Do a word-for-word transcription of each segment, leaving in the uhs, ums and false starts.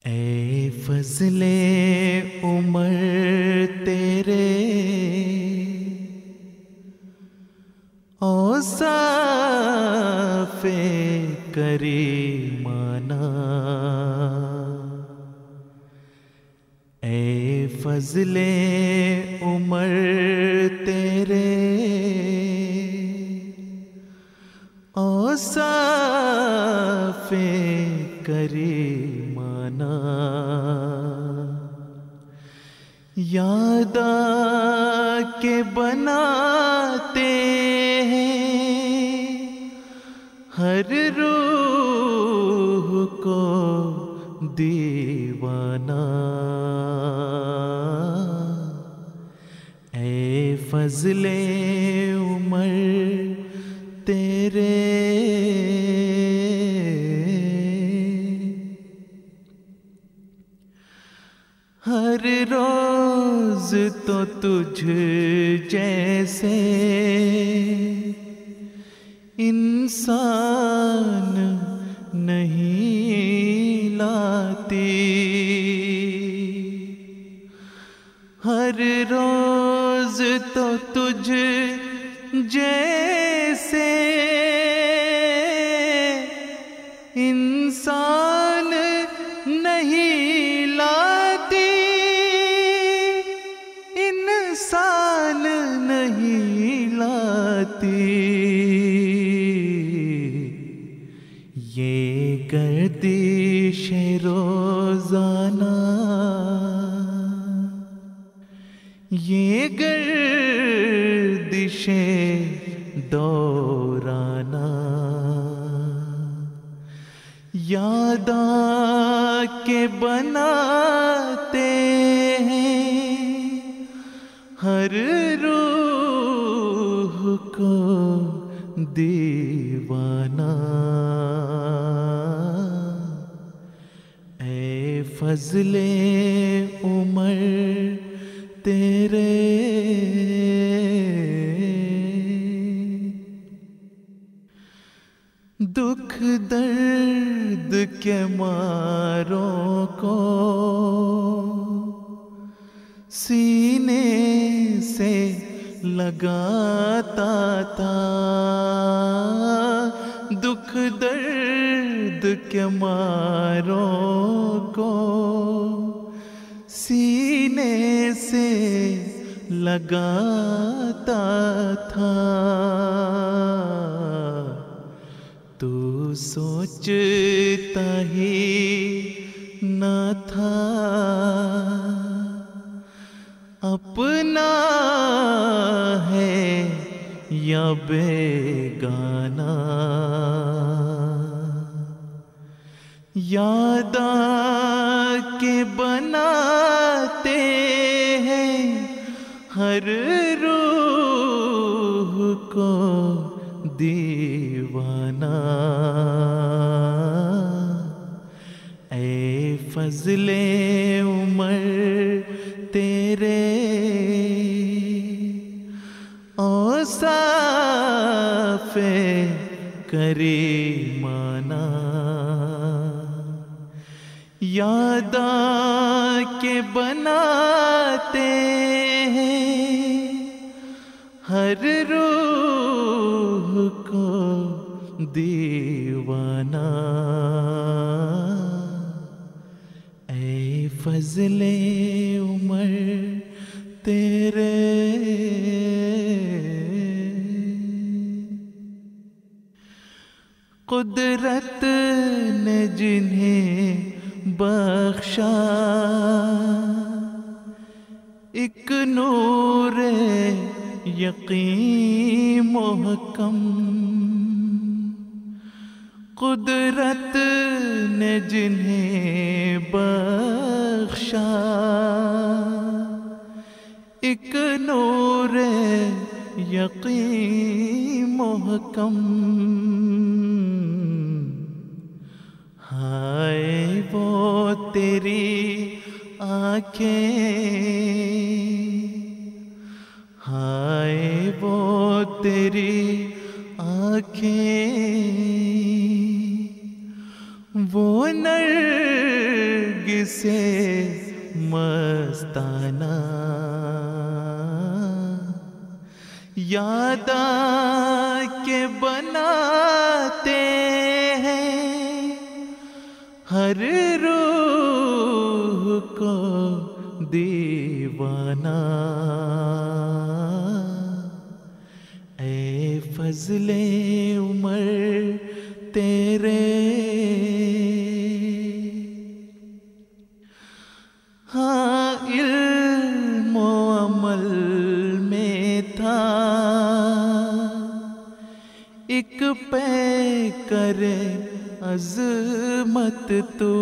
اے فضل عمر تیرے اوصاف کریمانہ، اے فضل عمر تیرے اوصاف کریمانہ، یاد آ کے بناتے ہیں ہر روح کو دیوانہ، اے فضل عمر تیرے ہر روز تو تجھ جیسے انسان نہیں لاتی، ہر روز تو تجھ جیسے انسان نہیں لاتی، انسان نہیں لاتی، یہ گردش روزانہ، یہ گردش دورانہ، یاد آ کے بناتے ہیں ہر روح کو دیوانہ، اے فضل عمر تیرے دکھ درد کے ماروں کو سینے سے لگاتا تھا، دکھ درد کے ماروں کو سینے سے لگاتا تھا، تو سوچتا ہی نہ تھا اپنا ہے یا بیگانہ، یاد آ کے بناتے ہیں ہر روح کو دیوانہ، اے فضل عمر تیرے اوصاف کریمانہ، یاد آ کے بناتے ہیں ہر روح کو دیوانہ، اے فضل عمر تیرے قدرت نے جنہیں بخشا ایک نور یقین محکم، قدرت نے جنہیں بخشا ایک نور یقین محکم، ہائے وہ تیری آنکھیں، ہائے وہ تیری آنکھیں، وہ نرگس سے مستانہ یاد آ کے بناتے ہیں ہر روح کو دیوانہ اے فضل عمر تیرے ہاں علم و عمل میں تھا ایک پیکر عظمت تو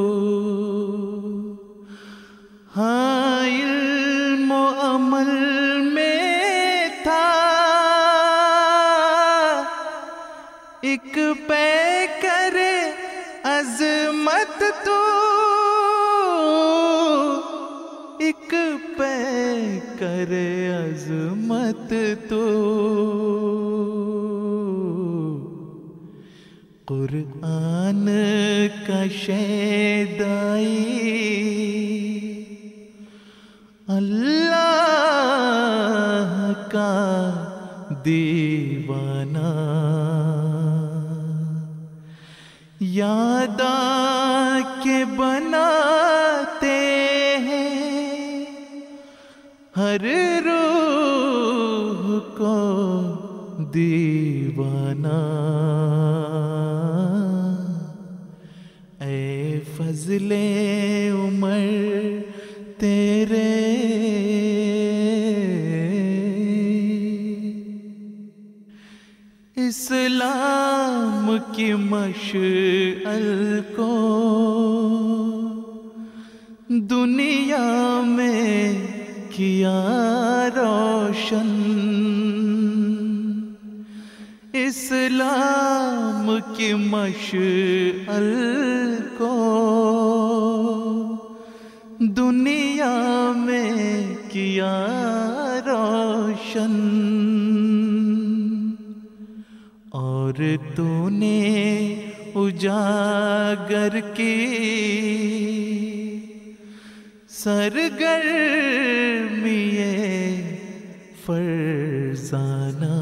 ہاں علم و عمل میں تھا ایک پیکر عظمت تو ایک پیکر عظمت تو قرآن کا شیدائی اللہ کا دیوانہ یاد آ کے بناتے ہیں ہر روح کو دیوانہ اے فضل عمر تیرے اسلام کی مشعل کو دنیا میں کیا روشن اسلام کی مشعل کو دنیا میں کیا روشن اور تو نے اجاگر کی سرگرمی فرزانہ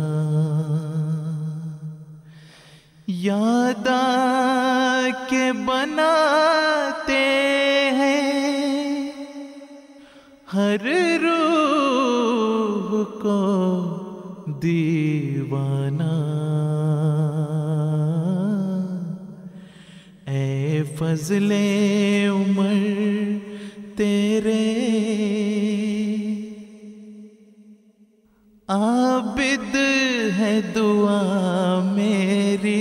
یاد آ کے بناتے ہیں ہر روح کو دیوانہ اے فضل عمر تیرے عابد ہے دعا میری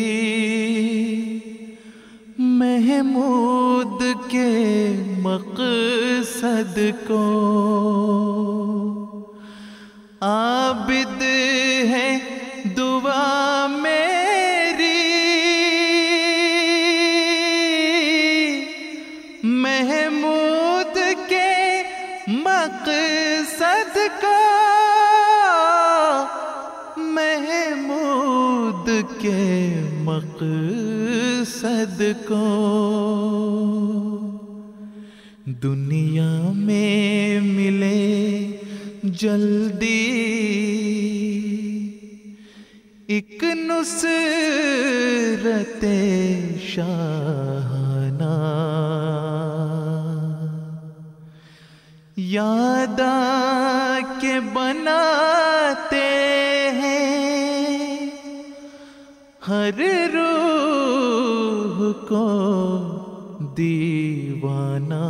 محمود کے مقصد کو عابد ہے دعا میری محمود کے مقصد کو محمود کے مقصد کو دنیا میں ملے جلدی ایک نصرت شاہانہ یاد آ کے بناتے ہیں ہر روح کو دیوانہ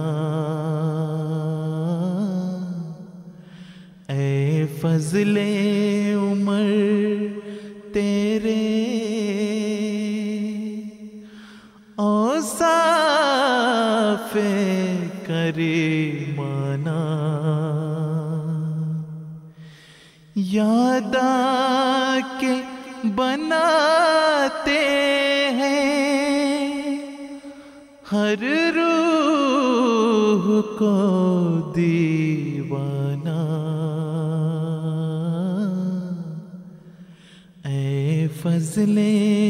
اے فضل عمر تیرے اوصاف کریمانہ یاد آ کے بناتے ہیں ہر روح کو دیوانہ اے فضل